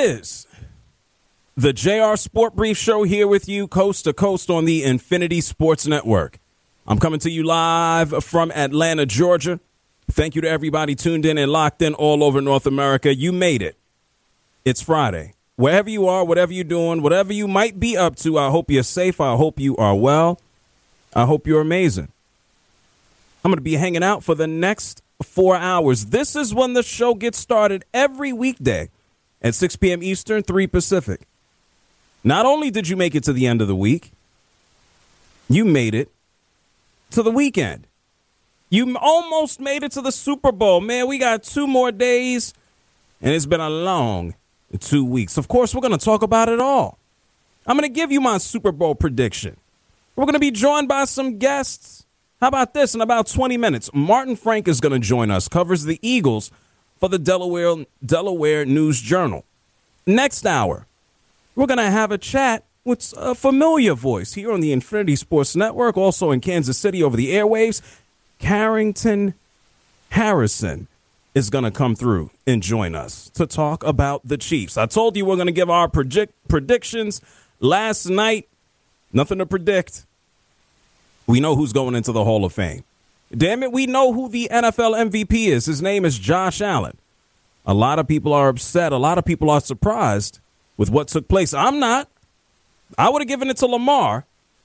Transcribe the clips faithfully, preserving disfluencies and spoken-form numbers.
is the J R Sport Brief Show here with you, coast to coast on the Infinity Sports Network. I'm coming to you live from Atlanta, Georgia. Thank you to everybody tuned in and locked in all over North America. You made it. It's Friday. Wherever you are, whatever you're doing, whatever you might be up to, I hope you're safe. I hope you are well. I hope you're amazing. I'm going to be hanging out for the next four hours. This is when the show gets started every weekday at six p.m. Eastern, three Pacific. Not only did you make it to the end of the week, you made it to the weekend. You almost made it to the Super Bowl. Man, we got two more days, and it's been a long two weeks. Of course, we're going to talk about it all. I'm going to give you my Super Bowl prediction. We're going to be joined by some guests. How about this? In about twenty minutes, Martin Frank is going to join us, covers the Eagles for the Delaware, Delaware News Journal. Next hour, we're going to have a chat with a familiar voice here on the Infinity Sports Network, also in Kansas City over the airwaves. Carrington Harrison is going to come through and join us to talk about the Chiefs. I told you we're going to give our predict- predictions last night. Nothing to predict. We know who's going into the Hall of Fame. Damn it, we know who the N F L M V P is. His name is Josh Allen. A lot of people are upset. A lot of people are surprised with what took place. I'm not. I would have given it to Lamar.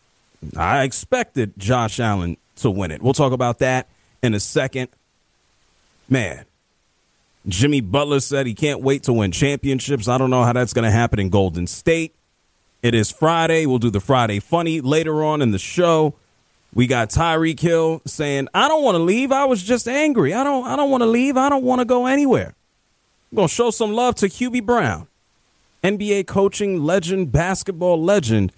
I expected Josh Allen to win it. We'll talk about that in a second. Man, Jimmy Butler said he can't wait to win championships. I don't know how that's going to happen in Golden State. It is Friday. We'll do the Friday Funny later on in the show. We got Tyreek Hill saying, I don't want to leave. I was just angry. I don't I don't want to leave. I don't want to go anywhere. I'm going to show some love to Hubie Brown. N B A coaching legend, basketball legend,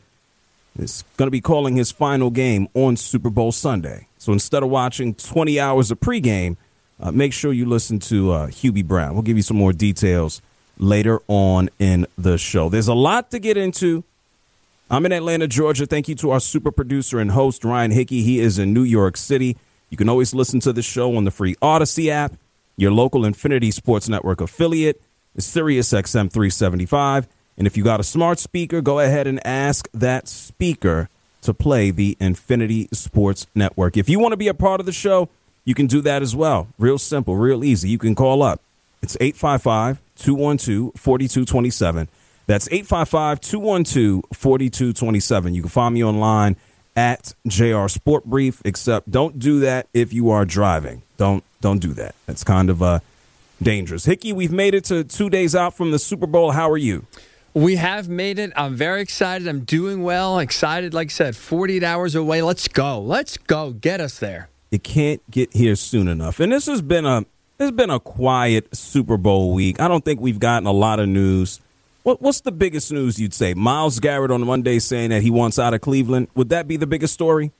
is going to be calling his final game on Super Bowl Sunday. So instead of watching twenty hours of pregame, uh, make sure you listen to uh, Hubie Brown. We'll give you some more details later on in the show. There's a lot to get into. I'm in Atlanta, Georgia. Thank you to our super producer and host, Ryan Hickey. He is in New York City. You can always listen to the show on the free Odyssey app, your local Infinity Sports Network affiliate, Sirius X M three seventy-five. And if you got a smart speaker, go ahead and ask that speaker to play the Infinity Sports Network. If you want to be a part of the show, you can do that as well. Real simple, real easy. You can call up. It's eight five five, two one two, four two two seven. That's eight five five, two one two, four two two seven. You can find me online at J R Sport Brief, except don't do that if you are driving. Don't don't do that. That's kind of uh, dangerous. Hickey, we've made it to two days out from the Super Bowl. How are you? We have made it. I'm very excited. I'm doing well. Excited, like I said, forty-eight hours away. Let's go. Let's go. Get us there. It can't get here soon enough. And this has been a it's been a quiet Super Bowl week. I don't think we've gotten a lot of news. What, what's the biggest news you'd say? Myles Garrett on Monday saying that he wants out of Cleveland. Would that be the biggest story?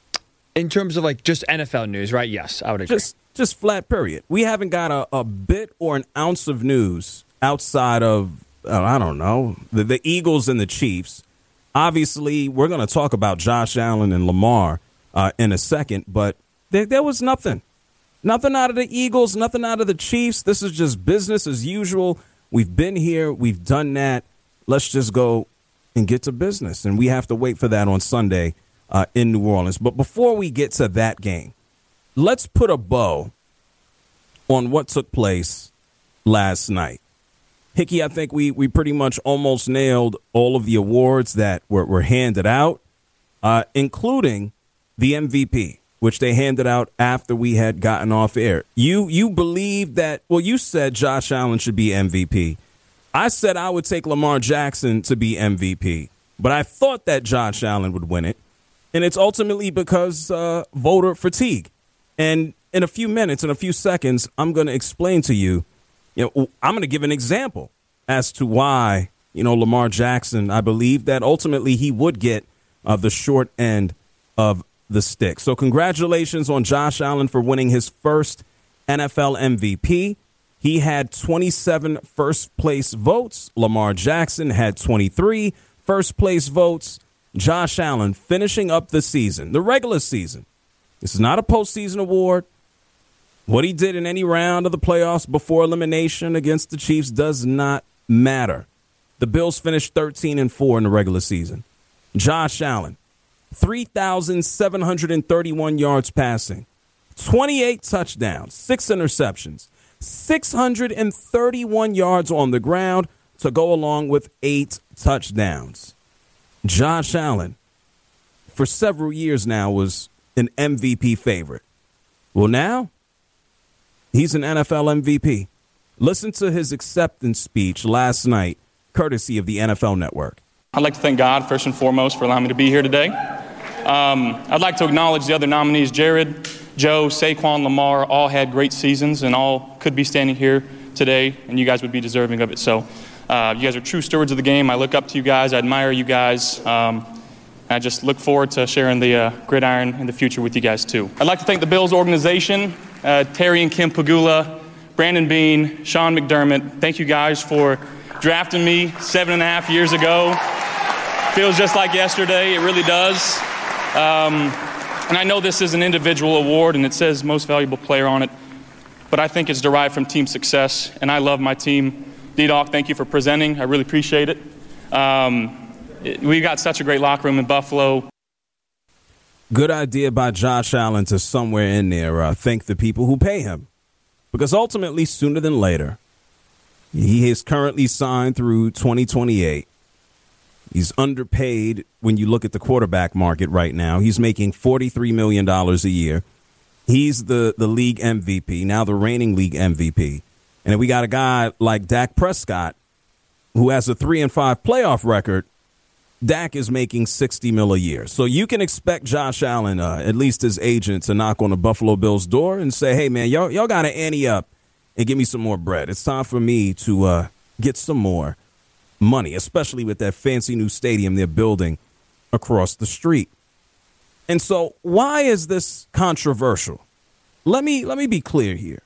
In terms of like just N F L news, right? Yes, I would agree. Just just flat period. We haven't got a, a bit or an ounce of news outside of, uh, I don't know, the, the Eagles and the Chiefs. Obviously, we're going to talk about Josh Allen and Lamar uh, in a second, but there, there was nothing. Nothing out of the Eagles, nothing out of the Chiefs. This is just business as usual. We've been here. We've done that. Let's just go and get to business. And we have to wait for that on Sunday uh, in New Orleans. But before we get to that game, let's put a bow on what took place last night. Hickey, I think we, we pretty much almost nailed all of the awards that were, were handed out, uh, including the M V P, which they handed out after we had gotten off air. You you believe that, well, you said Josh Allen should be M V P. I said I would take Lamar Jackson to be M V P, but I thought that Josh Allen would win it. And it's ultimately because uh, voter fatigue. And in a few minutes, in a few seconds, I'm going to explain to you, you know, I'm going to give an example as to why, you know, Lamar Jackson, I believe that ultimately he would get uh, the short end of the stick. So congratulations on Josh Allen for winning his first N F L M V P. He had twenty-seven first place votes. Lamar Jackson had twenty-three first place votes. Josh Allen finishing up the season, the regular season. This is not a postseason award. What he did in any round of the playoffs before elimination against the Chiefs does not matter. The Bills finished thirteen and four in the regular season. Josh Allen, three thousand seven hundred thirty-one yards passing, twenty-eight touchdowns, six interceptions, six hundred thirty-one yards on the ground to go along with eight touchdowns. Josh Allen, for several years now, was an M V P favorite. Well, now he's an N F L M V P. Listen to his acceptance speech last night, courtesy of the N F L Network. I'd like to thank God, first and foremost, for allowing me to be here today. Um, I'd like to acknowledge the other nominees, Jared, Joe, Saquon, Lamar, all had great seasons and all could be standing here today, and you guys would be deserving of it. So uh, you guys are true stewards of the game. I look up to you guys. I admire you guys. Um, I just look forward to sharing the uh, gridiron in the future with you guys, too. I'd like to thank the Bills organization, uh, Terry and Kim Pagula, Brandon Beane, Sean McDermott. Thank you guys for drafting me seven and a half years ago. Feels just like yesterday. It really does. Um, and I know this is an individual award, and it says most valuable player on it, but I think it's derived from team success, and I love my team. D-Doc, thank you for presenting. I really appreciate it. Um, it we got such a great locker room in Buffalo. Good idea by Josh Allen to somewhere in there uh, thank the people who pay him. Because ultimately, sooner than later, he is currently signed through twenty twenty-eight. He's underpaid when you look at the quarterback market right now. He's making forty-three million dollars a year. He's the, the league M V P, now the reigning league M V P. And then we got a guy like Dak Prescott, who has a three and five playoff record. Dak is making sixty mil a year. So you can expect Josh Allen, uh, at least his agent, to knock on the Buffalo Bills door and say, hey, man, y'all, y'all got to ante up and give me some more bread. It's time for me to uh, get some more money, especially with that fancy new stadium they're building across the street. And so why is this controversial? Let me let me be clear here.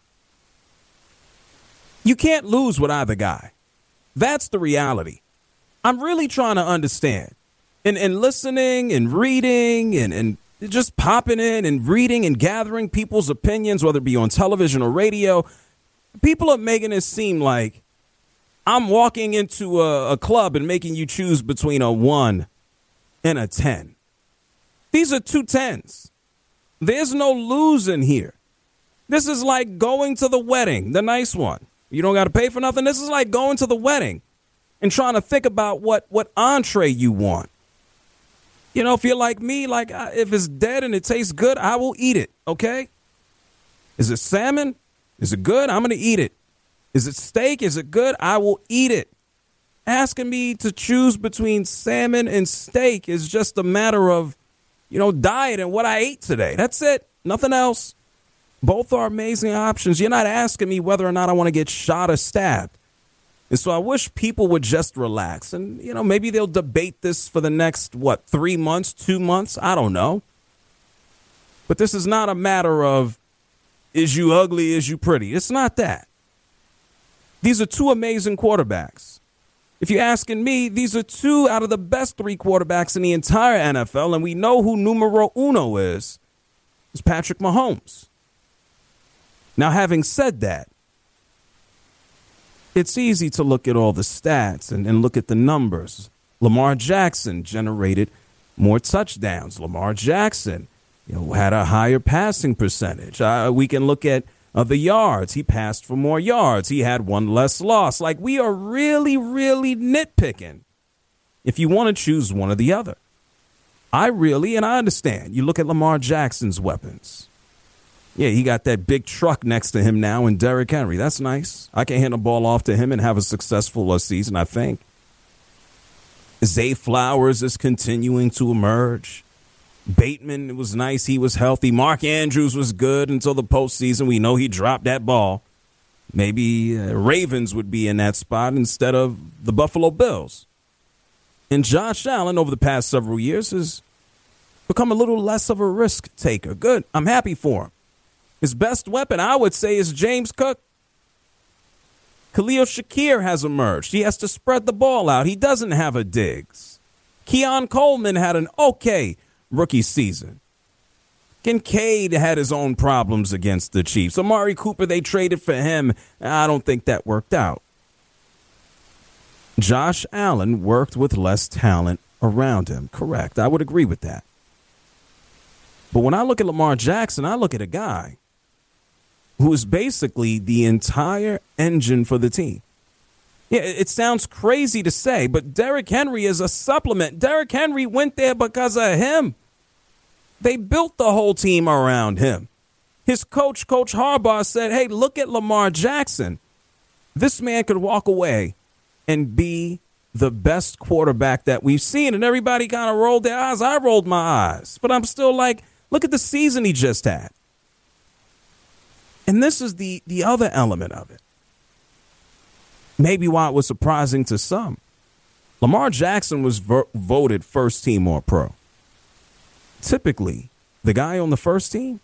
You can't lose with either guy. That's the reality. I'm really trying to understand. And, and listening and reading and, and just popping in and reading and gathering people's opinions, whether it be on television or radio, people are making it seem like I'm walking into a, a club and making you choose between a one and a ten. These are two tens. There's no losing here. This is like going to the wedding, the nice one. You don't got to pay for nothing. This is like going to the wedding and trying to think about what, what entree you want. You know, if you're like me, like if it's dead and it tastes good, I will eat it, okay? Is it salmon? Is it good? I'm going to eat it. Is it steak? Is it good? I will eat it. Asking me to choose between salmon and steak is just a matter of, you know, diet and what I ate today. That's it. Nothing else. Both are amazing options. You're not asking me whether or not I want to get shot or stabbed. And so I wish people would just relax. And, you know, maybe they'll debate this for the next, what, three months, two months? I don't know. But this is not a matter of, is you ugly, is you pretty? It's not that. These are two amazing quarterbacks. If you're asking me, these are two out of the best three quarterbacks in the entire N F L, and we know who numero uno is. It's Patrick Mahomes. Now, having said that, it's easy to look at all the stats and, and look at the numbers. Lamar Jackson generated more touchdowns. Lamar Jackson, you know, had a higher passing percentage. Uh, we can look at uh, the yards. He passed for more yards. He had one less loss. Like, we are really, really nitpicking if you want to choose one or the other. I really, and I understand, you look at Lamar Jackson's weapons. Yeah, he got that big truck next to him now in Derrick Henry. That's nice. I can hand the ball off to him and have a successful uh, season, I think. Zay Flowers is continuing to emerge. Bateman, it was nice. He was healthy. Mark Andrews was good until the postseason. We know he dropped that ball. Maybe uh, Ravens would be in that spot instead of the Buffalo Bills. And Josh Allen, over the past several years, has become a little less of a risk taker. Good. I'm happy for him. His best weapon, I would say, is James Cook. Khalil Shakir has emerged. He has to spread the ball out. He doesn't have a Diggs. Keon Coleman had an okay rookie season. Kincaid had his own problems against the Chiefs. Amari Cooper, they traded for him. I don't think that worked out. Josh Allen worked with less talent around him. Correct. I would agree with that. But when I look at Lamar Jackson, I look at a guy who is basically the entire engine for the team. Yeah, it sounds crazy to say, but Derrick Henry is a supplement. Derrick Henry went there because of him. They built the whole team around him. His coach, Coach Harbaugh, said, hey, look at Lamar Jackson. This man could walk away and be the best quarterback that we've seen. And everybody kind of rolled their eyes. I rolled my eyes. But I'm still like, look at the season he just had. And this is the, the other element of it. Maybe why it was surprising to some. Lamar Jackson was vo- voted first team All-Pro. Typically, the guy on the first team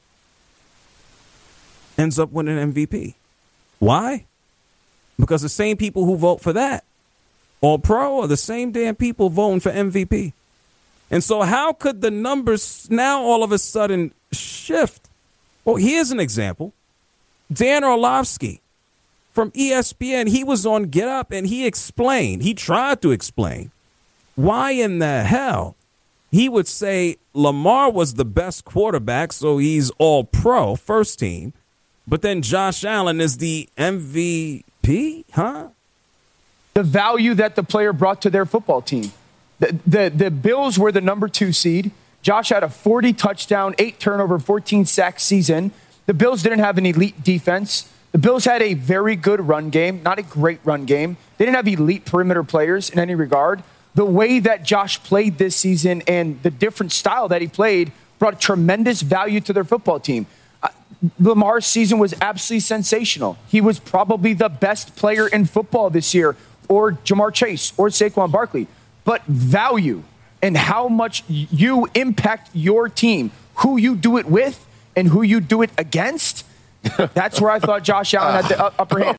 ends up winning M V P. Why? Because the same people who vote for that All-Pro are the same damn people voting for M V P. And so how could the numbers now all of a sudden shift? Well, here's an example. Dan Orlovsky from E S P N, he was on Get Up and he explained, he tried to explain why in the hell he would say Lamar was the best quarterback, so he's All-Pro, first team, but then Josh Allen is the M V P, huh? The value that the player brought to their football team. The, the, the Bills were the number two seed. Josh had a forty touchdown, eight turnover, fourteen sack season. The Bills didn't have an elite defense. The Bills had a very good run game, not a great run game. They didn't have elite perimeter players in any regard. The way that Josh played this season and the different style that he played brought tremendous value to their football team. Uh, Lamar's season was absolutely sensational. He was probably the best player in football this year, or Jamar Chase, or Saquon Barkley. But value and how much you impact your team, who you do it with, and who you do it against, that's where I thought Josh Allen had the upper hand.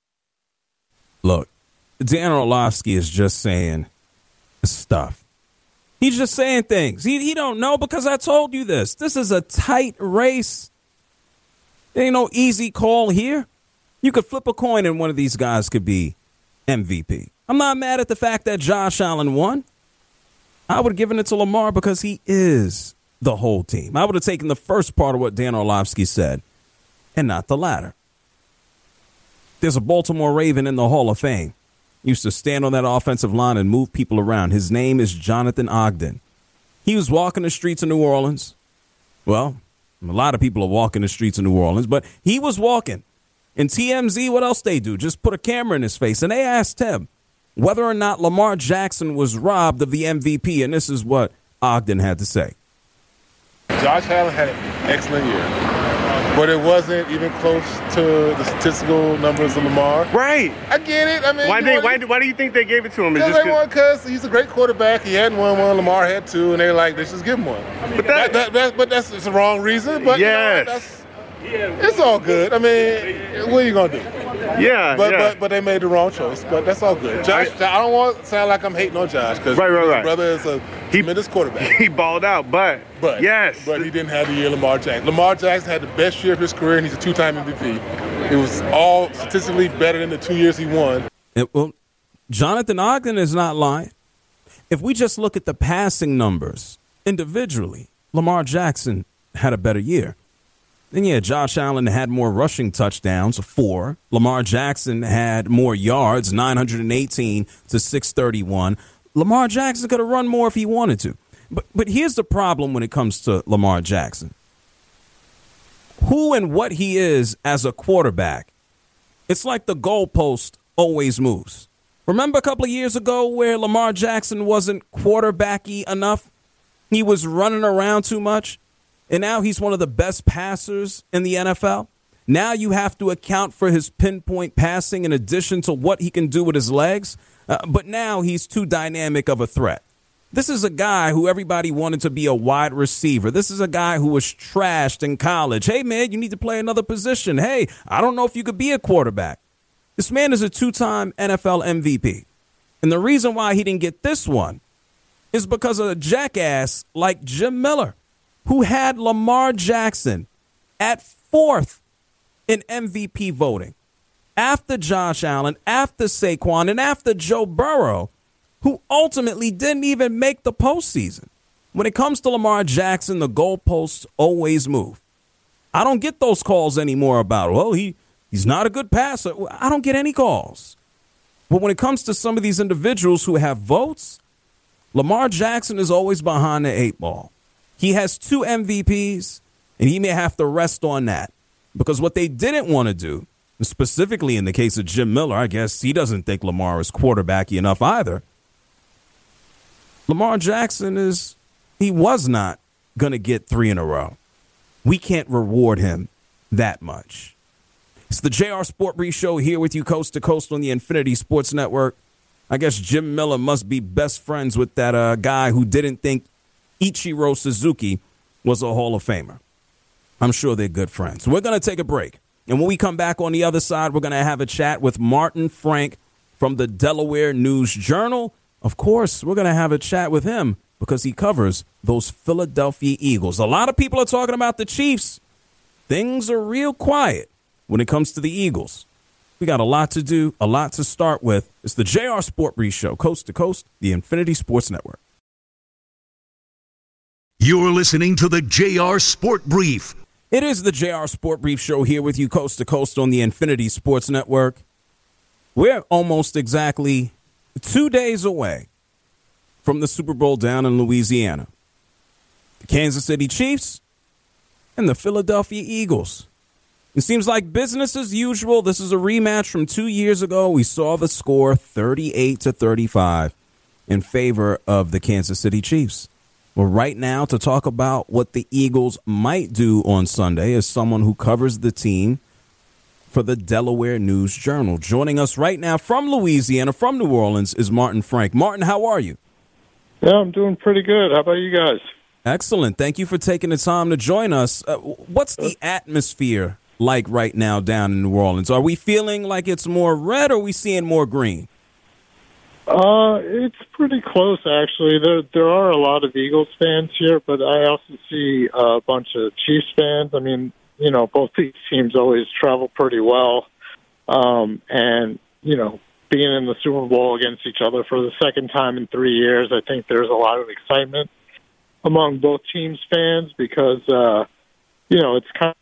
Look, Dan Orlovsky is just saying stuff. He's just saying things. He, he don't know because I told you this. This is a tight race. There ain't no easy call here. You could flip a coin and one of these guys could be M V P. I'm not mad at the fact that Josh Allen won. I would have given it to Lamar because he is the whole team. I would have taken the first part of what Dan Orlovsky said and not the latter. There's a Baltimore Raven in the Hall of Fame. Used to stand on that offensive line and move people around. His name is Jonathan Ogden. He was walking the streets of New Orleans. Well, a lot of people are walking the streets of New Orleans, but he was walking. And T M Z, what else they do? Just put a camera in his face. And they asked him whether or not Lamar Jackson was robbed of the M V P. And this is what Ogden had to say. Josh Allen had an excellent year, but it wasn't even close to the statistical numbers of Lamar. Right. I get it. I mean, why, they, why, why do you think they gave it to him? Because they won because he's a great quarterback. He hadn't won one. Lamar had two, and they were like, let's just give him one. But, that, that, that, but that's it's the wrong reason. But yes. You know, that's, it's all good. I mean, what are you going to do? Yeah, but, yeah. but but they made the wrong choice. But that's all good. Josh, I don't want to sound like I'm hating on Josh because right, right, his right. brother is a he, tremendous quarterback. He balled out, but, but yes. But he didn't have the year Lamar Jackson. Lamar Jackson had the best year of his career, and he's a two-time M V P. It was all statistically better than the two years he won. It, well, Jonathan Ogden is not lying. If we just look at the passing numbers individually, Lamar Jackson had a better year. Then, yeah, Josh Allen had more rushing touchdowns, four. Lamar Jackson had more yards, nine hundred eighteen to six thirty-one. Lamar Jackson could have run more if he wanted to. But but here's the problem when it comes to Lamar Jackson. Who and what he is as a quarterback, it's like the goalpost always moves. Remember a couple of years ago where Lamar Jackson wasn't quarterbacky enough? He was running around too much. And now he's one of the best passers in the N F L. Now you have to account for his pinpoint passing in addition to what he can do with his legs. Uh, but now he's too dynamic of a threat. This is a guy who everybody wanted to be a wide receiver. This is a guy who was trashed in college. Hey, man, you need to play another position. Hey, I don't know if you could be a quarterback. This man is a two-time N F L M V P. And the reason why he didn't get this one is because of a jackass like Jim Miller, who had Lamar Jackson at fourth in M V P voting. After Josh Allen, after Saquon, and after Joe Burrow, who ultimately didn't even make the postseason. When it comes to Lamar Jackson, the goalposts always move. I don't get those calls anymore about, well, he, he's not a good passer. I don't get any calls. But when it comes to some of these individuals who have votes, Lamar Jackson is always behind the eight ball. He has two M V Ps, and he may have to rest on that. Because what they didn't want to do, specifically in the case of Jim Miller, I guess he doesn't think Lamar is quarterbacky enough either. Lamar Jackson is, he was not going to get three in a row. We can't reward him that much. It's the J R Sport Brief Show here with you coast to coast on the Infinity Sports Network. I guess Jim Miller must be best friends with that uh, guy who didn't think Ichiro Suzuki was a Hall of Famer. I'm sure they're good friends. We're going to take a break. And when we come back on the other side, we're going to have a chat with Martin Frank from the Delaware News Journal. Of course, we're going to have a chat with him because he covers those Philadelphia Eagles. A lot of people are talking about the Chiefs. Things are real quiet when it comes to the Eagles. We got a lot to do, a lot to start with. It's the J R Sport Brief Show, coast to coast, the Infinity Sports Network. You're listening to the J R Sport Brief. It is the J R Sport Brief Show here with you coast to coast on the Infinity Sports Network. We're almost exactly two days away from the Super Bowl down in Louisiana. The Kansas City Chiefs and the Philadelphia Eagles. It seems like business as usual. This is a rematch from two years ago. We saw the score thirty-eight to thirty-five in favor of the Kansas City Chiefs. Well, right now, to talk about what the Eagles might do on Sunday is someone who covers the team for the Delaware News Journal. Joining us right now from Louisiana, from New Orleans, is Martin Frank. Martin, how are you? Yeah, I'm doing pretty good. How about you guys? Excellent. Thank you for taking the time to join us. Uh, what's the atmosphere like right now down in New Orleans? Are we feeling like it's more red or are we seeing more green? Uh, it's pretty close, actually. There there are a lot of Eagles fans here, but I also see a bunch of Chiefs fans. I mean, you know, both these teams always travel pretty well. Um, and, you know, being in the Super Bowl against each other for the second time in three years, I think there's a lot of excitement among both teams' fans because, uh, you know, it's kind of,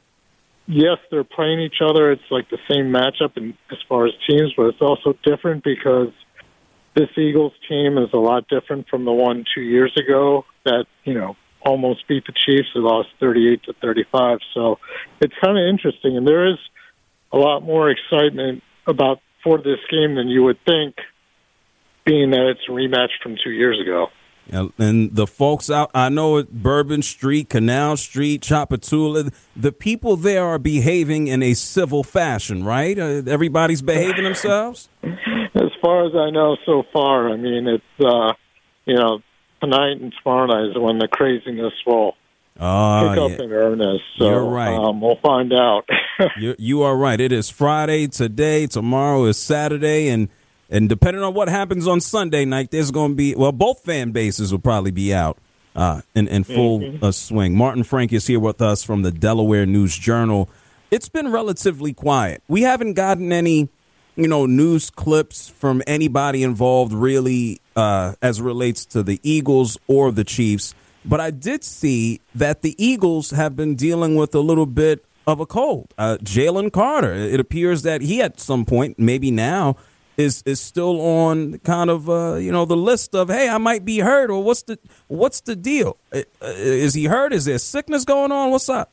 yes, they're playing each other. It's like the same matchup in, as far as teams, but it's also different because this Eagles team is a lot different from the one two years ago that, you know, almost beat the Chiefs. They lost thirty-eight to thirty-five. So it's kind of interesting. And there is a lot more excitement about for this game than you would think, being that it's a rematch from two years ago. Yeah, and the folks out, I know at Bourbon Street, Canal Street, Chapatula, the people there are behaving in a civil fashion, right? Uh, everybody's behaving themselves? As far as I know so far, I mean, it's, uh, you know, tonight and tomorrow night is when the craziness will oh, pick yeah. up in earnest. So You're right. um, we'll find out. you, you are right. It is Friday today. Tomorrow is Saturday. And And depending on what happens on Sunday night, there's going to be, well, both fan bases will probably be out uh, in, in full mm-hmm. uh, swing. Martin Frank is here with us from the Delaware News Journal. It's been relatively quiet. We haven't gotten any, you know, news clips from anybody involved really uh, as it relates to the Eagles or the Chiefs. But I did see that the Eagles have been dealing with a little bit of a cold. Uh, Jalen Carter, it appears that he at some point, maybe now, is is still on kind of, uh, you know, the list of, hey, I might be hurt, or what's the what's the deal? Uh, is he hurt? Is there sickness going on? What's up?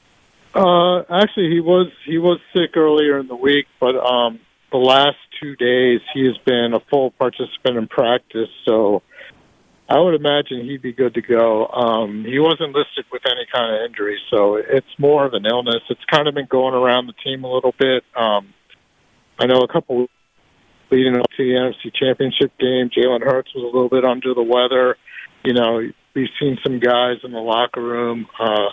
Uh, actually, he was he was sick earlier in the week, but um, the last two days he has been a full participant in practice, so I would imagine he'd be good to go. Um, he wasn't listed with any kind of injury, so it's more of an illness. It's kind of been going around the team a little bit. Um, I know a couple leading up to the N F C Championship game, Jalen Hurts was a little bit under the weather. You know, we've seen some guys in the locker room uh,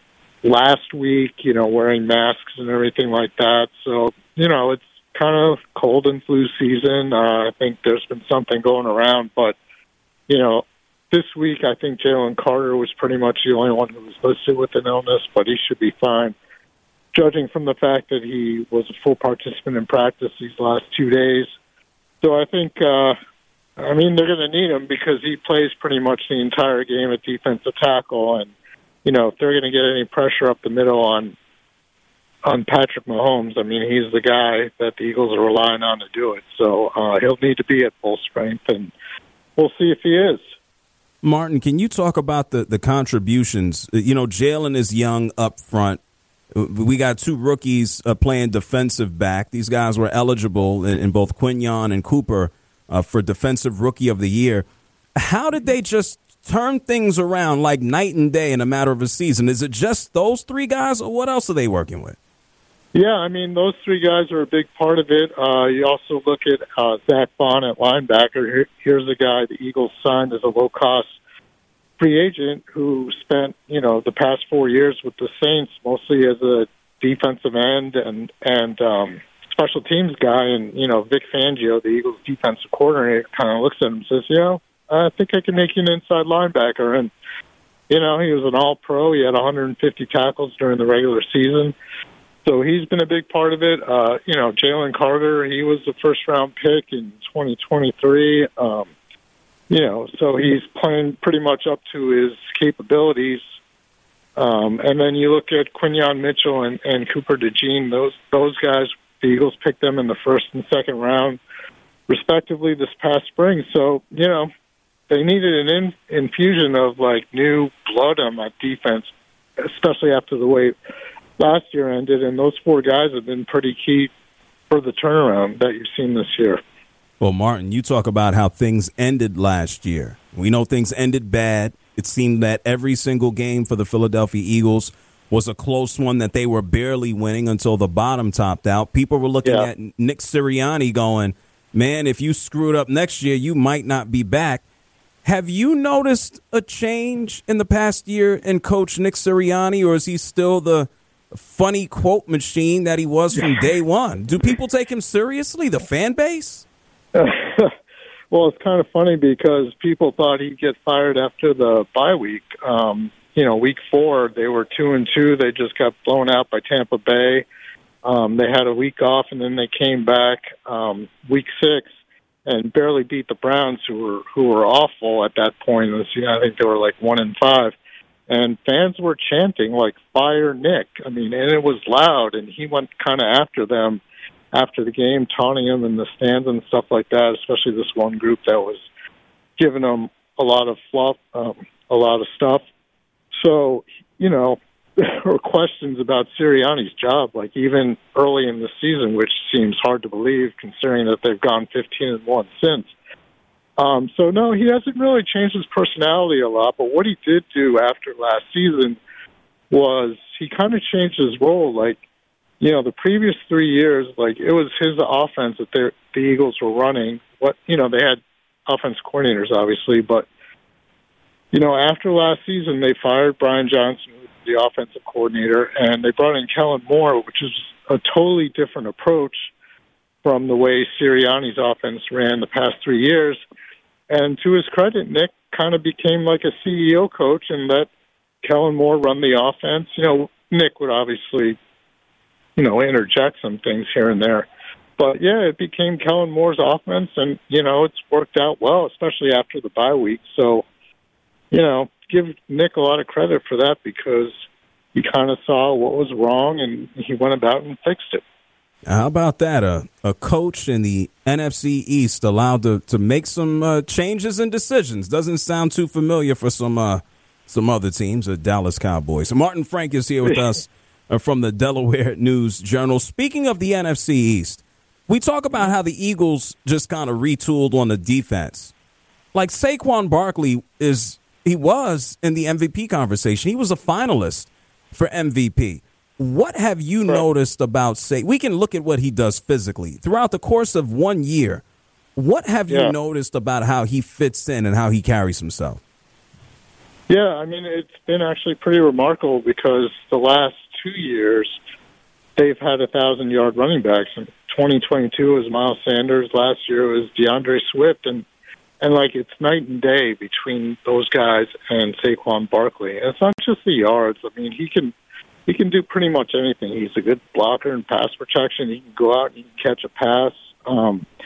last week, you know, wearing masks and everything like that. So, you know, it's kind of cold and flu season. Uh, I think there's been something going around. But, you know, this week I think Jalen Carter was pretty much the only one who was listed with an illness, but he should be fine. Judging from the fact that he was a full participant in practice these last two days. So I think uh, I mean, they're going to need him because he plays pretty much the entire game at defensive tackle. And, you know, if they're going to get any pressure up the middle on on Patrick Mahomes, I mean, he's the guy that the Eagles are relying on to do it. So uh, he'll need to be at full strength, and we'll see if he is. Martin, can you talk about the, the contributions? You know, Jalen is young up front. We got two rookies uh, playing defensive back. These guys were eligible in, in both Quinyon and Cooper uh, for Defensive Rookie of the Year. How did they just turn things around like night and day in a matter of a season? Is it just those three guys, or what else are they working with? Yeah, I mean, those three guys are a big part of it. Uh, you also look at uh, Zach Bond at linebacker. Here, here's a guy the Eagles signed as a low-cost free agent who spent, you know, the past four years with the Saints, mostly as a defensive end and and um, special teams guy. And, you know, Vic Fangio, the Eagles defensive coordinator, kind of looks at him and says, you know, I think I can make you an inside linebacker. And, you know, he was an all-pro. He had one hundred fifty tackles during the regular season. So he's been a big part of it. Uh, you know, Jalen Carter, he was the first-round pick in twenty twenty-three. Um, you know, so he's playing pretty much up to his capabilities. Um, and then you look at Quinyon Mitchell and, and Cooper DeJean. Those those guys, the Eagles picked them in the first and second round, respectively, this past spring. So, you know, they needed an in, infusion of, like, new blood on that defense, especially after the way last year ended, and those four guys have been pretty key for the turnaround that you've seen this year. Well, Martin, you talk about how things ended last year. We know things ended bad. It seemed that every single game for the Philadelphia Eagles was a close one that they were barely winning until the bottom topped out. People were looking yeah. at Nick Sirianni going, man, if you screwed up next year, you might not be back. Have you noticed a change in the past year in Coach Nick Sirianni, or is he still the funny quote machine that he was from day one? Do people take him seriously, the fan base? Well, it's kind of funny because people thought he'd get fired after the bye week. Um, you know, week four, they were two and two. They just got blown out by Tampa Bay. Um, they had a week off, and then they came back um, week six and barely beat the Browns, who were who were awful at that point. This year, I think they were like one and five. And fans were chanting, like, fire Nick. I mean, and it was loud, and he went kind of after them after the game, taunting them in the stands and stuff like that, especially this one group that was giving them a lot of fluff, um, a lot of stuff. So, you know, there were questions about Sirianni's job, like even early in the season, which seems hard to believe considering that they've gone fifteen and one since. Um, so, no, he hasn't really changed his personality a lot, but what he did do after last season was he kind of changed his role. Like, you know, the previous three years, like, it was his offense that the Eagles were running. What, you know, they had offense coordinators, obviously, but, you know, after last season, they fired Brian Johnson, who was the offensive coordinator, and they brought in Kellen Moore, which is a totally different approach from the way Sirianni's offense ran the past three years. And to his credit, Nick kind of became like a C E O coach and let Kellen Moore run the offense. You know, Nick would obviously, you know, interject some things here and there. But, yeah, it became Kellen Moore's offense, and, you know, it's worked out well, especially after the bye week. So, you know, give Nick a lot of credit for that because he kind of saw what was wrong, and he went about and fixed it. How about that? A, a coach in the N F C East allowed to, to make some uh, changes and decisions. Doesn't sound too familiar for some uh, some other teams, the Dallas Cowboys. So Martin Frank is here with us uh, from the Delaware News Journal. Speaking of the N F C East, we talk about how the Eagles just kind of retooled on the defense. Like Saquon Barkley is, he was in the M V P conversation. He was a finalist for M V P. What have you right. noticed about Say? We can look at what he does physically throughout the course of one year. What have yeah. you noticed about how he fits in and how he carries himself? Yeah, I mean, it's been actually pretty remarkable because the last two years they've had a thousand-yard running backs. In twenty twenty-two was Miles Sanders. Last year it was DeAndre Swift. And, and like, it's night and day between those guys and Saquon Barkley. And it's not just the yards. I mean, he can – He can do pretty much anything. He's a good blocker in pass protection. He can go out and he can catch a pass. Um,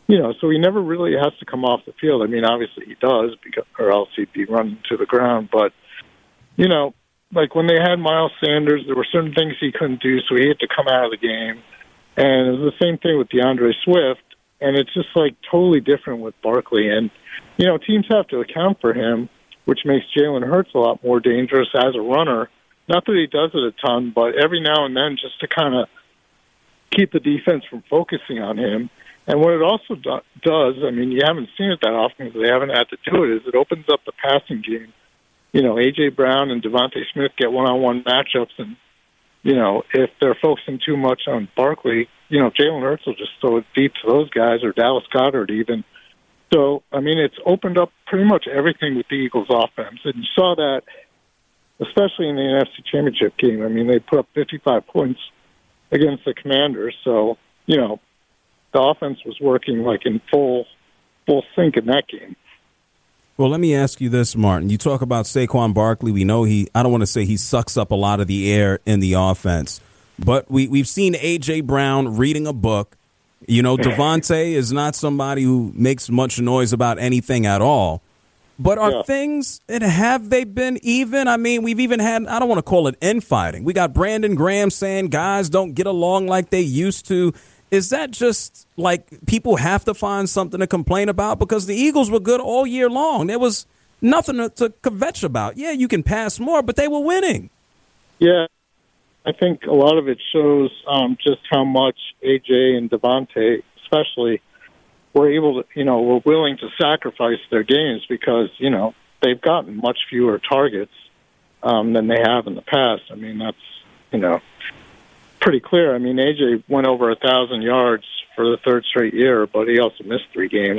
you know, so he never really has to come off the field. I mean, obviously he does, because, or else he'd be running to the ground. But, you know, like when they had Miles Sanders, there were certain things he couldn't do, so he had to come out of the game. And it was the same thing with DeAndre Swift. And it's just like totally different with Barkley. And, you know, teams have to account for him, which makes Jalen Hurts a lot more dangerous as a runner. Not that he does it a ton, but every now and then just to kind of keep the defense from focusing on him. And what it also do- does, I mean, you haven't seen it that often because they haven't had to do it, is it opens up the passing game. You know, A J. Brown and Devontae Smith get one-on-one matchups, and, you know, if they're focusing too much on Barkley, you know, Jalen Hurts will just throw it deep to those guys, or Dallas Goedert even. So, I mean, it's opened up pretty much everything with the Eagles' offense. And you saw that, especially in the N F C Championship game. I mean, they put up fifty-five points against the Commanders. So, you know, the offense was working like in full full sync in that game. Well, let me ask you this, Martin. You talk about Saquon Barkley. We know he, I don't want to say he sucks up a lot of the air in the offense, but we, we've seen A J. Brown reading a book. You know, Devontae is not somebody who makes much noise about anything at all. But are yeah. things, and have they been even? I mean, we've even had, I don't want to call it infighting. We got Brandon Graham saying guys don't get along like they used to. Is that just like people have to find something to complain about? Because the Eagles were good all year long. There was nothing to, to kvetch about. Yeah, you can pass more, but they were winning. Yeah, I think a lot of it shows um, just how much A J and Devontae, especially, were able to, you know, were willing to sacrifice their games because, you know, they've gotten much fewer targets um, than they have in the past. I mean, that's, you know, pretty clear. I mean, A J went over a thousand yards for the third straight year, but he also missed three games.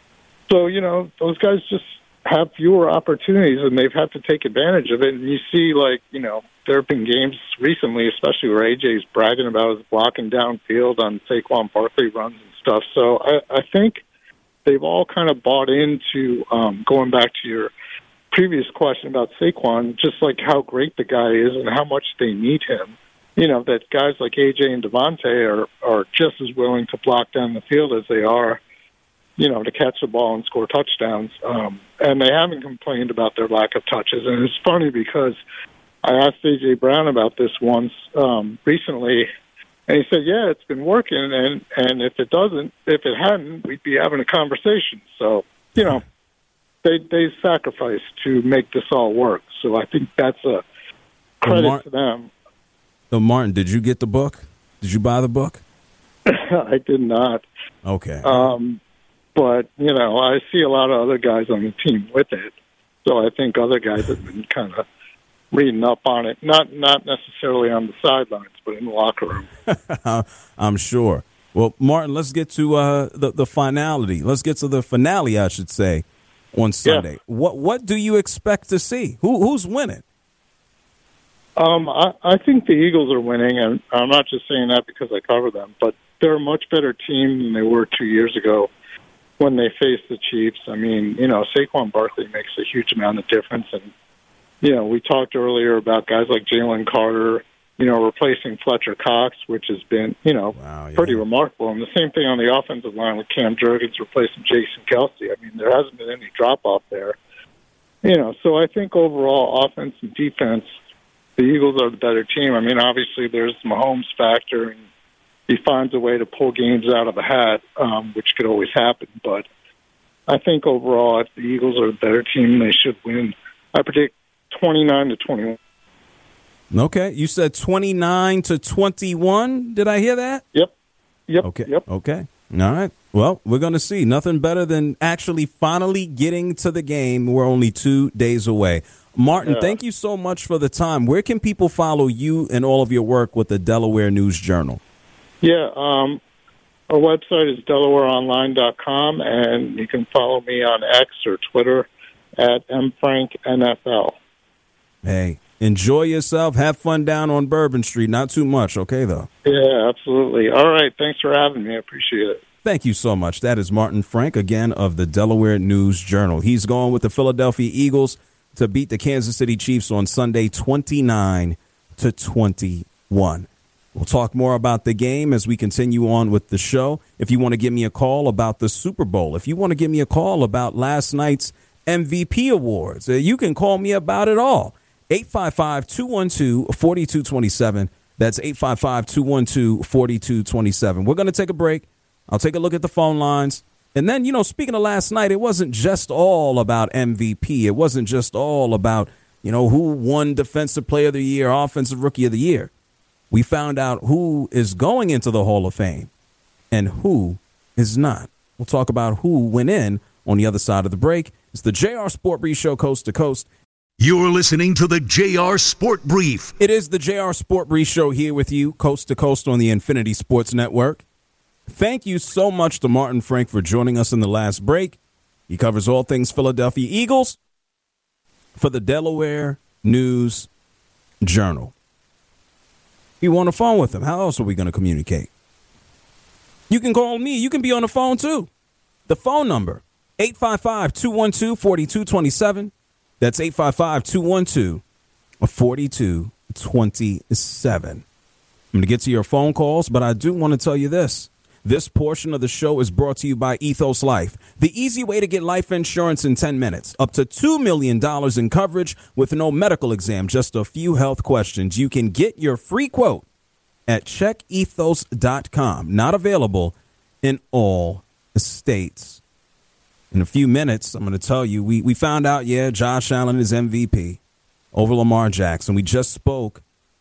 So, you know, those guys just have fewer opportunities, and they've had to take advantage of it. And you see, like, you know, there have been games recently, especially where A J's bragging about his blocking downfield on Saquon Barkley runs and stuff. So I, I think they've all kind of bought into, um, going back to your previous question about Saquon, just like how great the guy is and how much they need him. You know, that guys like A J and Devontae are, are just as willing to block down the field as they are, you know, to catch the ball and score touchdowns. Um, and they haven't complained about their lack of touches. And it's funny because I asked A J. Brown about this once um, recently, and he said, yeah, it's been working, and, and if it doesn't, if it hadn't, we'd be having a conversation. So, you know, they they sacrificed to make this all work. So I think that's a credit Mar- to them. So, Martin, did you get the book? Did you buy the book? I did not. Okay. Um, but, you know, I see a lot of other guys on the team with it, so I think other guys have been kind of reading up on it, not not necessarily on the sidelines, but in the locker room. I'm sure. Well, Martin, let's get to uh, the, the finality. Let's get to the finale, I should say, on Sunday. Yeah. What what do you expect to see? Who Who's winning? Um, I, I think the Eagles are winning, and I'm not just saying that because I cover them, but they're a much better team than they were two years ago when they faced the Chiefs. I mean, you know, Saquon Barkley makes a huge amount of difference, and you know, we talked earlier about guys like Jalen Carter, you know, replacing Fletcher Cox, which has been, you know, wow, yeah. pretty remarkable. And the same thing on the offensive line with Cam Jurgens replacing Jason Kelce. I mean, there hasn't been any drop-off there. You know, so I think overall offense and defense, the Eagles are the better team. I mean, obviously there's the Mahomes factor, and he finds a way to pull games out of a hat, um, which could always happen. But I think overall, if the Eagles are the better team, they should win. I predict twenty-nine to twenty-one. Okay, you said twenty-nine to twenty-one. Did I hear that? Yep. Yep. Okay. Yep. Okay. All right. Well, we're going to see. Nothing better than actually finally getting to the game. We're only two days away. Martin, yeah. thank you so much for the time. Where can people follow you and all of your work with the Delaware News Journal? Yeah, um, our website is delaware online dot com, and you can follow me on X or Twitter at m frank N F L. Hey, enjoy yourself. Have fun down on Bourbon Street. Not too much, okay, though? Yeah, absolutely. All right. Thanks for having me. I appreciate it. Thank you so much. That is Martin Frank, again, of the Delaware News Journal. He's going with the Philadelphia Eagles to beat the Kansas City Chiefs on Sunday, twenty-nine to twenty-one. We'll talk more about the game as we continue on with the show. If you want to give me a call about the Super Bowl, if you want to give me a call about last night's M V P awards, uh, you can call me about it all. eight five five, two one two, four two two seven. That's eight five five, two one two, four two two seven. We're going to take a break. I'll take a look at the phone lines. And then, you know, speaking of last night, it wasn't just all about M V P. It wasn't just all about, you know, who won Defensive Player of the Year, Offensive Rookie of the Year. We found out who is going into the Hall of Fame and who is not. We'll talk about who went in on the other side of the break. It's the J R Sport Brief Show, coast to coast. You're listening to the J R Sport Brief. It is the J R Sport Brief Show here with you, coast to coast on the Infinity Sports Network. Thank you so much to Martin Frank for joining us in the last break. He covers all things Philadelphia Eagles for the Delaware News Journal. You want a phone with him? How else are we going to communicate? You can call me. You can be on the phone, too. The phone number, eight five five, two one two, four two two seven. That's eight five five, two one two, four two two seven. I'm going to get to your phone calls, but I do want to tell you this. This portion of the show is brought to you by Ethos Life, the easy way to get life insurance in ten minutes. Up to two million dollars in coverage with no medical exam, just a few health questions. You can get your free quote at check ethos dot com. Not available in all states. In a few minutes, I'm going to tell you, we, we found out, yeah, Josh Allen is M V P over Lamar Jackson. We just spoke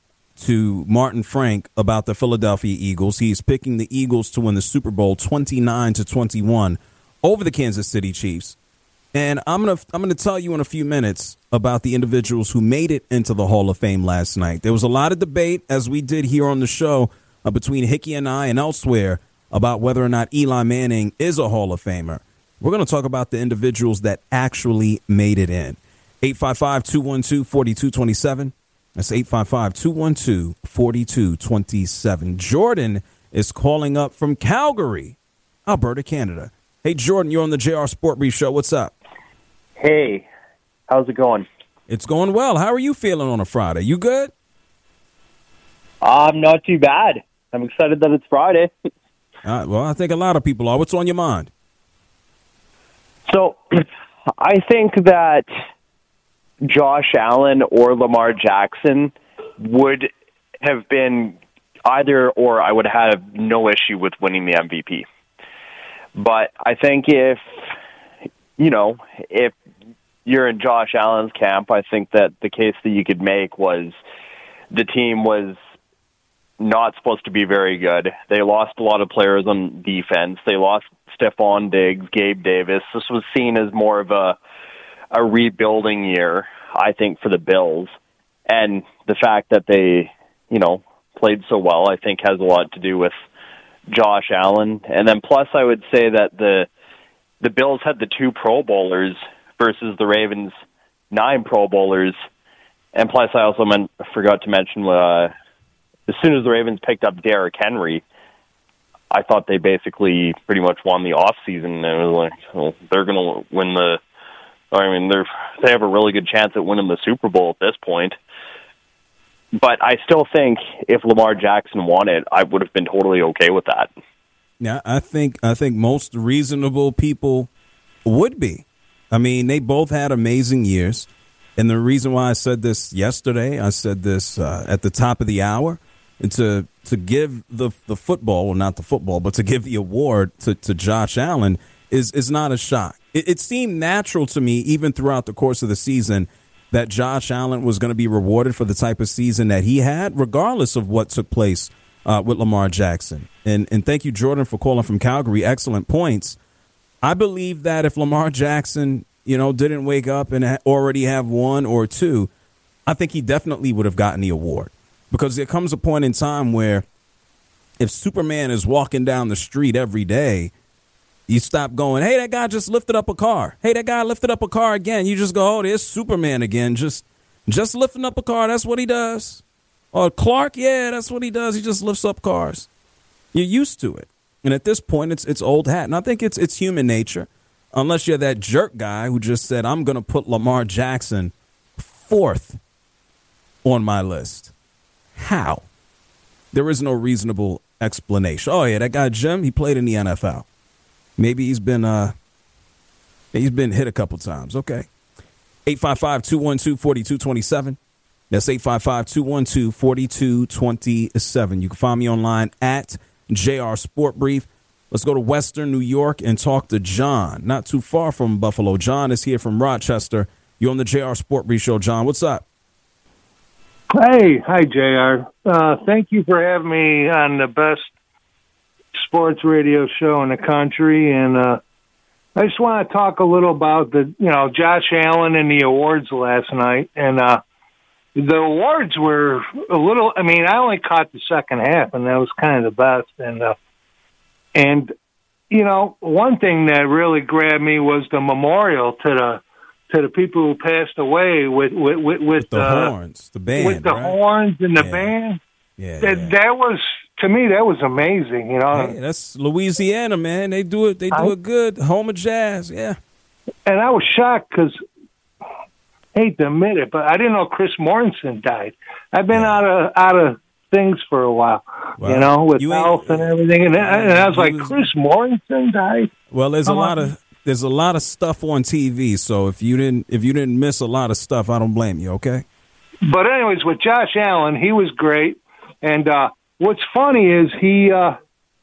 to Martin Frank about the Philadelphia Eagles. He's picking the Eagles to win the Super Bowl twenty-nine to twenty-one over the Kansas City Chiefs. And I'm going to I'm going to tell you in a few minutes about the individuals who made it into the Hall of Fame last night. There was a lot of debate, as we did here on the show, uh, between Hickey and I and elsewhere about whether or not Eli Manning is a Hall of Famer. We're going to talk about the individuals that actually made it in. eight five five, two one two, four two two seven. That's eight five five, two one two, four two two seven. Jordan is calling up from Calgary, Alberta, Canada. Hey, Jordan, you're on the J R Sport Brief Show. What's up? Hey, how's it going? It's going well. How are you feeling on a Friday? You good? I'm not too bad. I'm excited that it's Friday. Uh, well, I think a lot of people are. What's on your mind? So, I think that Josh Allen or Lamar Jackson would have been either or I would have no issue with winning the M V P. But I think if, you know, if you're in Josh Allen's camp, I think that the case that you could make was the team was not supposed to be very good. They lost a lot of players on defense. They lost Stephon Diggs, Gabe Davis. This was seen as more of a a rebuilding year, I think, for the Bills. And the fact that they, you know, played so well, I think, has a lot to do with Josh Allen. And then plus I would say that the the Bills had the two Pro Bowlers versus the Ravens' nine Pro Bowlers. And plus I also meant, forgot to mention, uh, as soon as the Ravens picked up Derrick Henry, I thought they basically pretty much won the offseason. And it was like, well, they're going to win the, I mean, they're, they have a really good chance at winning the Super Bowl at this point. But I still think if Lamar Jackson won it, I would have been totally okay with that. Yeah, I think I think most reasonable people would be. I mean, they both had amazing years. And the reason why I said this yesterday, I said this uh, at the top of the hour, and to to give the the football, well, not the football, but to give the award to, to Josh Allen is, is not a shock. It, it seemed natural to me, even throughout the course of the season, that Josh Allen was going to be rewarded for the type of season that he had, regardless of what took place uh, with Lamar Jackson. And and thank you, Jordan, for calling from Calgary. Excellent points. I believe that if Lamar Jackson, you know, didn't wake up and ha- already have one or two, I think he definitely would have gotten the award. Because there comes a point in time where if Superman is walking down the street every day, you stop going, hey, that guy just lifted up a car. Hey, that guy lifted up a car again. You just go, oh, there's Superman again. Just just lifting up a car. That's what he does. Or Clark, yeah, that's what he does. He just lifts up cars. You're used to it. And at this point, it's it's old hat. And I think it's it's human nature. Unless you're that jerk guy who just said, I'm going to put Lamar Jackson fourth on my list. How? There is no reasonable explanation. Oh, yeah, that guy Jim, he played in the N F L. Maybe he's been uh, he's been hit a couple times. Okay. eight five five, two one two, four two two seven. That's eight five five, two one two, four two two seven. You can find me online at J R Sport Brief. Let's go to Western New York and talk to John, not too far from Buffalo. John is here from Rochester. You're on the J R Sport Brief Show. John, what's up? Hey, hi, J R. Uh, thank you for having me on the best sports radio show in the country. And uh, I just want to talk a little about the, you know, Josh Allen and the awards last night. And uh, the awards were a little, I mean, I only caught the second half, and that was kind of the best. And, uh, and you know, one thing that really grabbed me was the memorial to the to the people who passed away with with with, with, with the uh, horns, the band, with the right? horns and the yeah. band. Yeah, that yeah. that was, to me, that was amazing. You know, hey, that's Louisiana, man. They do it. They do I, it good. Home of jazz. Yeah. And I was shocked because, hate to admit it, but I didn't know Chris Mortensen died. I've been yeah. out of out of things for a while, well, you know, with health and everything. And, yeah, and I was like, was, Chris Mortensen died. Well, there's a lot of there's a lot of stuff on T V. So if you didn't if you didn't miss a lot of stuff, I don't blame you. Okay. But anyways, with Josh Allen, he was great. And uh, what's funny is he, uh,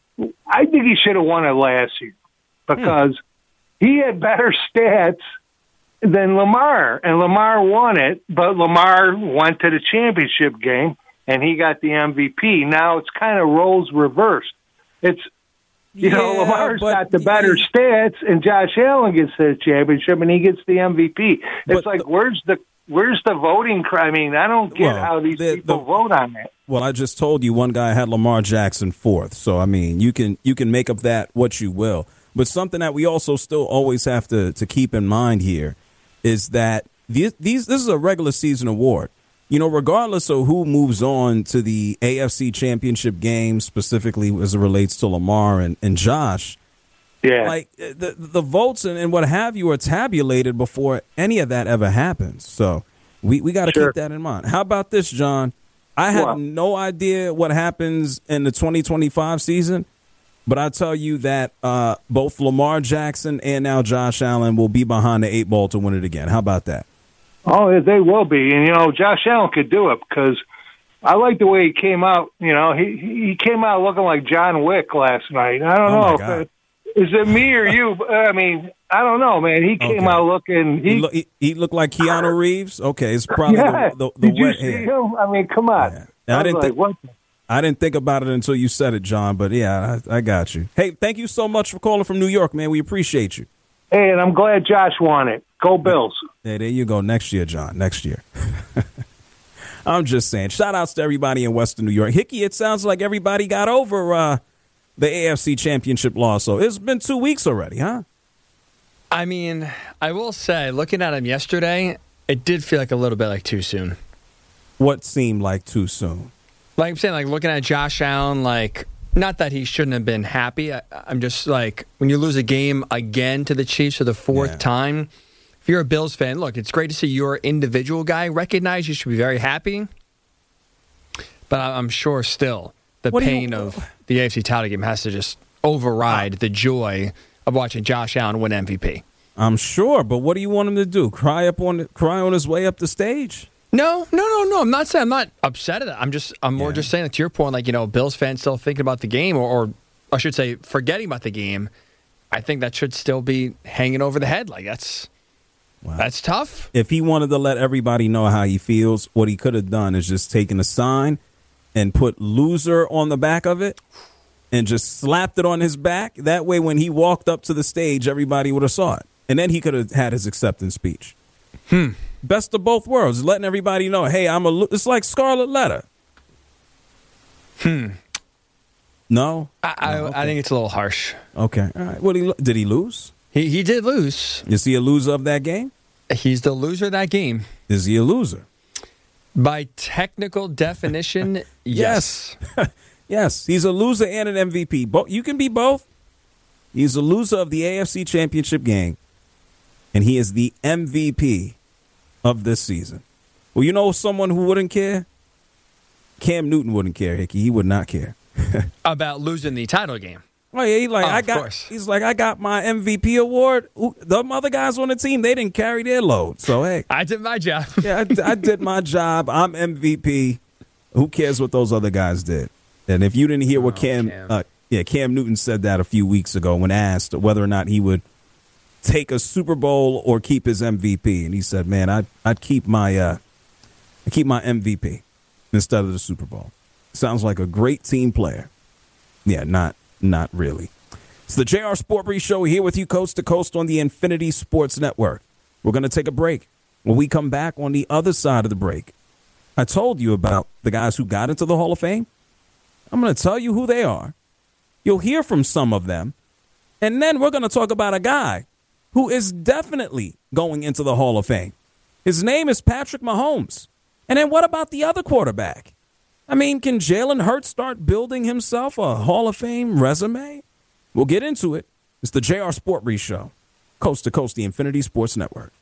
I think he should have won it last year because hmm. he had better stats than Lamar, and Lamar won it, but Lamar went to the championship game and he got the M V P. Now it's kind of roles reversed. It's, you yeah, know, Lamar's but, got the better yeah. stats and Josh Allen gets the championship and he gets the M V P. It's but like, the, where's the, Where's the voting? I mean, I don't get well, how these the, people the, vote on that. Well, I just told you one guy had Lamar Jackson fourth. So, I mean, you can you can make of that what you will. But something that we also still always have to, to keep in mind here is that these, these this is a regular season award. You know, regardless of who moves on to the A F C Championship game, specifically as it relates to Lamar and, and Josh, yeah, like the the votes and, and what have you are tabulated before any of that ever happens. So we, we got to sure. keep that in mind. How about this, John? I have what? no idea what happens in the twenty twenty-five season, but I tell you that uh, both Lamar Jackson and now Josh Allen will be behind the eight ball to win it again. How about that? Oh, they will be. And, you know, Josh Allen could do it because I like the way he came out. You know, he, he came out looking like John Wick last night. I don't oh know my if God. it, is it me or you? I mean, I don't know, man. He came okay. out looking. He, he, look, he, he looked like Keanu Reeves. Okay, it's probably yeah. the, the, the Did wet you see hair. him? I mean, come on. Yeah. I, I didn't like, think. what? I didn't think about it until you said it, John. But yeah, I, I got you. Hey, thank you so much for calling from New York, man. We appreciate you. Hey, and I'm glad Josh won it. Go Bills. Hey, there you go. Next year, John. Next year. I'm just saying. Shout outs to everybody in Western New York. Hickey, it sounds like everybody got over uh, the A F C Championship loss. So it's been two weeks already, huh? I mean, I will say, looking at him yesterday, it did feel like a little bit like too soon. What seemed like too soon? Like I'm saying, like looking at Josh Allen, like, not that he shouldn't have been happy. I, I'm just like, when you lose a game again to the Chiefs for the fourth yeah. time, if you're a Bills fan, look, it's great to see your individual guy recognized. You should be very happy. But I'm sure still the what pain you, of the A F C title game has to just override the joy of watching Josh Allen win M V P. I'm sure, but what do you want him to do? Cry up on cry on his way up the stage? No, no, no, no. I'm not saying I'm not upset at it. I'm just I'm more Yeah. just saying that to your point, like, you know, Bills fans still thinking about the game, or, or I should say forgetting about the game. I think that should still be hanging over the head. Like that's wow. that's tough. If he wanted to let everybody know how he feels, what he could have done is just taken a sign and put loser on the back of it and just slapped it on his back. That way, when he walked up to the stage, everybody would have saw it. And then he could have had his acceptance speech. Hmm. Best of both worlds, letting everybody know, hey, I'm a. Lo-. It's like Scarlet Letter. Hmm. No, I I, no, okay. I think it's a little harsh. Okay, all right. What did he did he lose? He he did lose. Is he a loser of that game? He's the loser of that game. Is he a loser? By technical definition, yes. Yes. Yes, he's a loser and an M V P. Bo- you can be both. He's a loser of the A F C Championship game, and he is the M V P of this season. Well, you know someone who wouldn't care? Cam Newton wouldn't care, Hickey. He would not care. About losing the title game. Oh yeah, he like Oh, I of got. course. He's like I got my M V P award. Ooh, the other guys on the team, they didn't carry their load. So hey, I did my job. yeah, I, I did my job. I'm M V P. Who cares what those other guys did? And if you didn't hear what Oh, Cam, Cam. Uh, yeah, Cam Newton said that a few weeks ago when asked whether or not he would take a Super Bowl or keep his M V P, and he said, "Man, I'd I'd keep my uh, I keep my M V P instead of the Super Bowl." Sounds like a great team player. Yeah, not not really. It's the J R Sport Brief Show here with you coast to coast on the Infinity Sports Network. We're going to take a break. When we come back on the other side of the break, I told you about the guys who got into the Hall of Fame. I'm going to tell you who they are. You'll hear from some of them. And then we're going to talk about a guy who is definitely going into the Hall of Fame. His name is Patrick Mahomes. And then what about the other quarterback? I mean, can Jalen Hurts start building himself a Hall of Fame resume? We'll get into it. It's the J R Sport Brief Show, coast to coast, the Infinity Sports Network.